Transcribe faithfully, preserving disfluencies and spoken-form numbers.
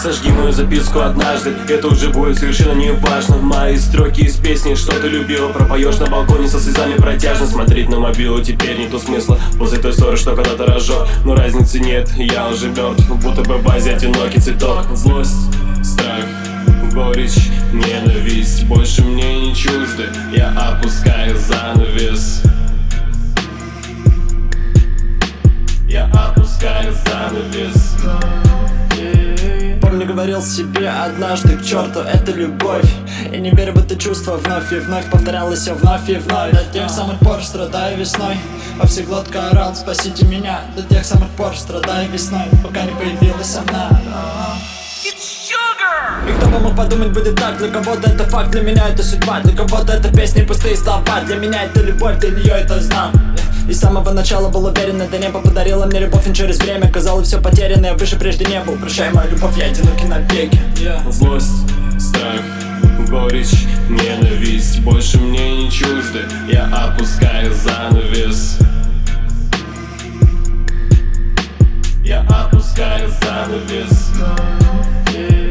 Сожги мою записку однажды, это уже будет совершенно не важно. Мои строки из песни, что ты любила, пропоешь на балконе со слезами протяжно. Смотреть на мобилу теперь нету смысла после той ссоры, что когда-то разжег. Но разницы нет, я уже мертв, будто бы в вазе одинокий цветок. Злость, страх, горечь, ненависть больше мне не чужды. Я опускаю занавес. Я опускаю занавес. Помню, говорил себе однажды, к черту, это любовь. И не верю в это чувство вновь и вновь. Повторялось все вновь и вновь. До тех самых пор страдаю весной. Во всех глотка орал, спасите меня. До тех самых пор страдаю весной, пока не появилась она. И кто бы мог подумать, будет так. Для кого-то это факт, для меня это судьба. Для кого-то это песни, пустые слова. Для меня это любовь, для нее это знал. И с самого начала был уверен, это небо подарило мне любовь, и через время казалось все потеряно. Я выше прежде не был, прощай мою любовь, я одинокий навеки. yeah. Злость, страх, горечь, ненависть больше мне не чужды. Я опускаю занавес. Я опускаю занавес.